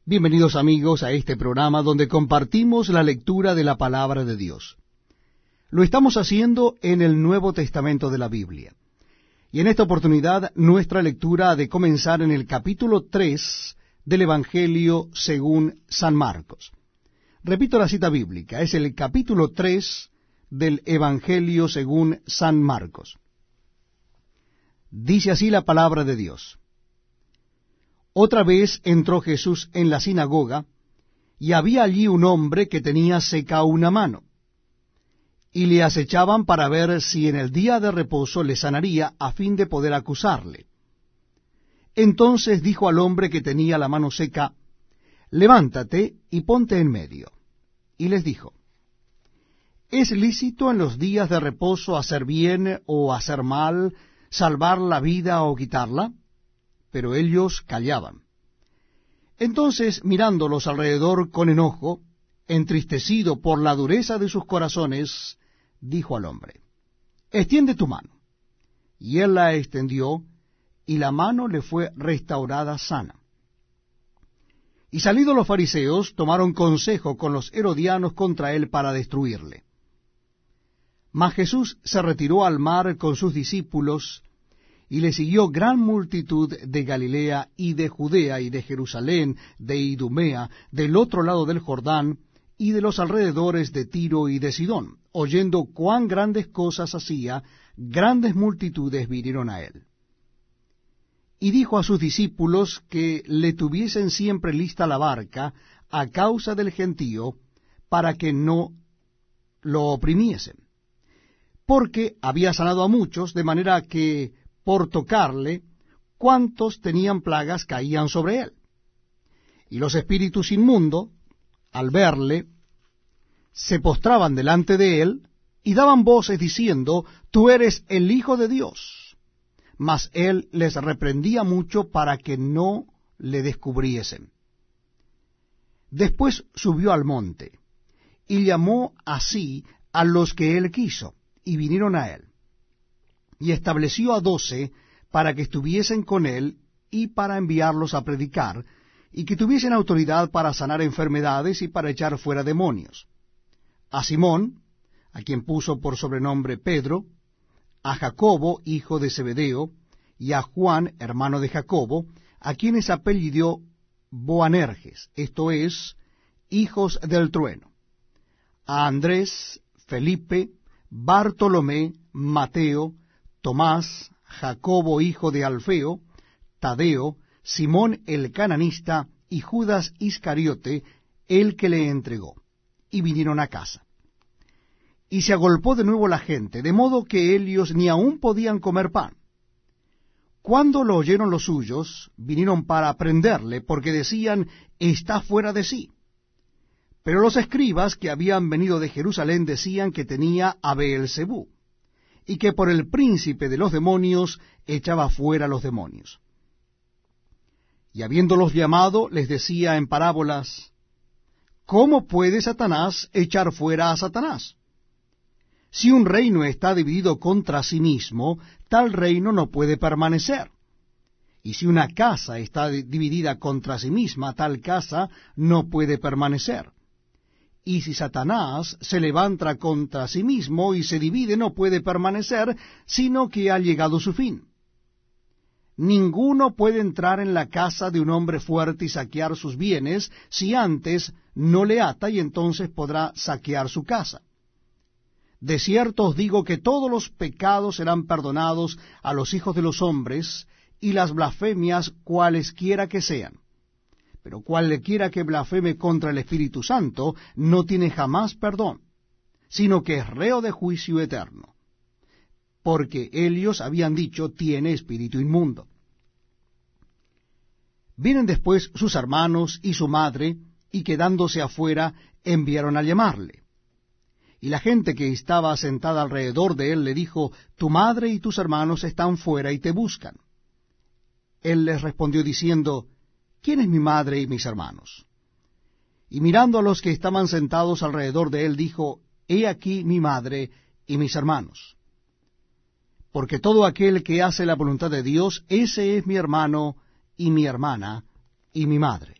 Bienvenidos amigos a este programa donde compartimos la lectura de la palabra de Dios. Lo estamos haciendo en el Nuevo Testamento de la Biblia. Y en esta oportunidad nuestra lectura ha de comenzar en el capítulo 3 del Evangelio según San Marcos. Repito la cita bíblica, es el capítulo 3 del Evangelio según San Marcos. Dice así la palabra de Dios. Otra vez entró Jesús en la sinagoga, y había allí un hombre que tenía seca una mano, y le acechaban para ver si en el día de reposo le sanaría, a fin de poder acusarle. Entonces dijo al hombre que tenía la mano seca, levántate y ponte en medio. Y les dijo, ¿es lícito en los días de reposo hacer bien o hacer mal, salvar la vida o quitarla? Pero ellos callaban. Entonces, mirándolos alrededor con enojo, entristecido por la dureza de sus corazones, dijo al hombre, extiende tu mano. Y él la extendió, y la mano le fue restaurada sana. Y salidos los fariseos, tomaron consejo con los herodianos contra él para destruirle. Mas Jesús se retiró al mar con sus discípulos, y le siguió gran multitud de Galilea y de Judea y de Jerusalén, de Idumea, del otro lado del Jordán, y de los alrededores de Tiro y de Sidón. Oyendo cuán grandes cosas hacía, grandes multitudes vinieron a él. Y dijo a sus discípulos que le tuviesen siempre lista la barca a causa del gentío, para que no lo oprimiesen. Porque había sanado a muchos, de manera que por tocarle, cuantos tenían plagas caían sobre él. Y los espíritus inmundos, al verle, se postraban delante de él, y daban voces diciendo, tú eres el Hijo de Dios. Mas él les reprendía mucho para que no le descubriesen. Después subió al monte, y llamó así a los que él quiso, y vinieron a él. Y estableció a 12 para que estuviesen con él y para enviarlos a predicar, y que tuviesen autoridad para sanar enfermedades y para echar fuera demonios. A Simón, a quien puso por sobrenombre Pedro, a Jacobo, hijo de Zebedeo, y a Juan, hermano de Jacobo, a quienes apellidó Boanerges, esto es, hijos del trueno, a Andrés, Felipe, Bartolomé, Mateo, Tomás, Jacobo hijo de Alfeo, Tadeo, Simón el cananista y Judas Iscariote, el que le entregó, y vinieron a casa. Y se agolpó de nuevo la gente, de modo que ellos ni aun podían comer pan. Cuando lo oyeron los suyos, vinieron para prenderle, porque decían, está fuera de sí. Pero los escribas que habían venido de Jerusalén decían que tenía a Beelzebú, y que por el príncipe de los demonios echaba fuera los demonios. Y habiéndolos llamado, les decía en parábolas, ¿cómo puede Satanás echar fuera a Satanás? Si un reino está dividido contra sí mismo, tal reino no puede permanecer. Y si una casa está dividida contra sí misma, tal casa no puede permanecer. Y si Satanás se levanta contra sí mismo y se divide, no puede permanecer, sino que ha llegado su fin. Ninguno puede entrar en la casa de un hombre fuerte y saquear sus bienes, si antes no le ata, y entonces podrá saquear su casa. De cierto os digo que todos los pecados serán perdonados a los hijos de los hombres, y las blasfemias cualesquiera que sean. Pero cualquiera que blasfeme contra el Espíritu Santo no tiene jamás perdón, sino que es reo de juicio eterno, porque ellos habían dicho, tiene espíritu inmundo. Vienen después sus hermanos y su madre, y quedándose afuera, enviaron a llamarle. Y la gente que estaba sentada alrededor de él le dijo, tu madre y tus hermanos están fuera y te buscan. Él les respondió diciendo, ¿quién es mi madre y mis hermanos? Y mirando a los que estaban sentados alrededor de él, dijo, he aquí mi madre y mis hermanos. Porque todo aquel que hace la voluntad de Dios, ese es mi hermano y mi hermana y mi madre.